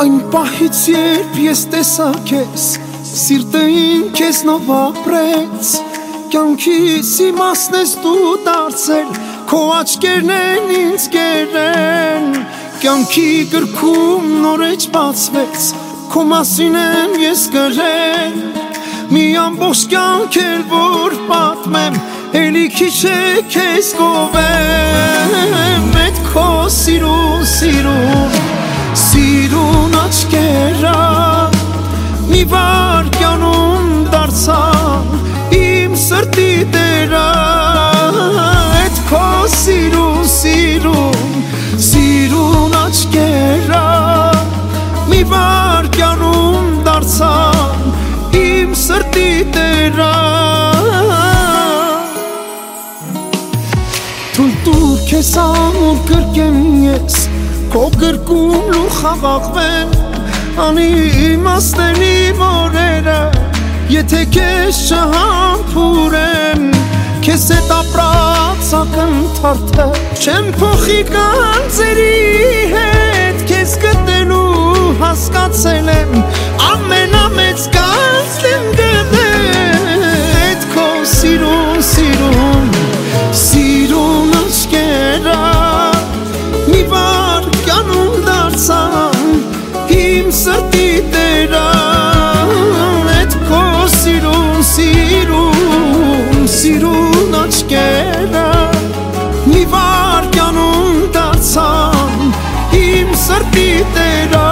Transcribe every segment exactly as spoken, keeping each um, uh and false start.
Այն պահից երբ ես տեսա քեզ, սիրտը իմ քեզնով ապրեց, կյանքիս իմաստն ես դու դարձել, քո աչքերն են ինձ կերեն, կյանքի գրքում նոր էջ բացվեց, քո մասին եմ ես գրել, մի ամբողջ կյանք էլ որ պատմեմ, էլի քիչ է քեզ գովեմ, էդ քո սիրուն, սիրուն, սիրուն աչքերը մի վարկյանում դարձան իմ սրտի տերը, էդ քո սիրուն, սիրուն, սիրուն աչքերը մի վարկյանում դարձան իմ սրտի տերը, թույլ տուր քեզ ամուր կրկեմ ես, քո գրկում լուր խաղաղվեն, անիմաստ են իմ օրերը, եթե քեզ չհամբուրեմ, քեզ հետ ապրած ակնթարթը չեմ փոխի գանձերի հետ, քեզ գտնելու հասկացել եմ, ամենամեծ գանձն եմ գտել, էդ քո սիրուն, սիրուն, սիրուն աչքերը մի վարկյանում դարձան իմ սրտի տերը, էդ քո սիրուն, սիրուն, սիրուն աչքերը մի վարկյանում դարձան իմ սրտի տերը,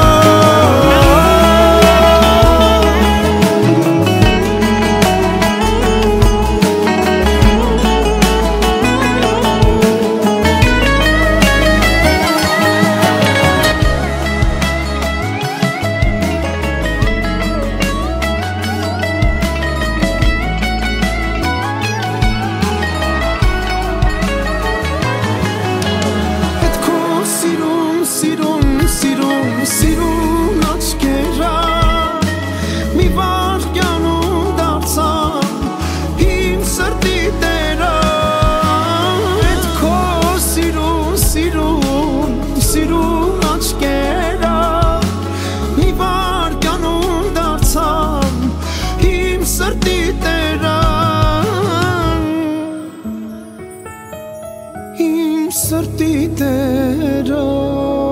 սիրուն աչքերը մի վարկյանում դարձան իմ սրտի տերը, էդ քո սիրուն, սիրուն, սիրուն աչքերը մի վարկյանում դարձան իմ սրտի տերը, իմ սրտի տերը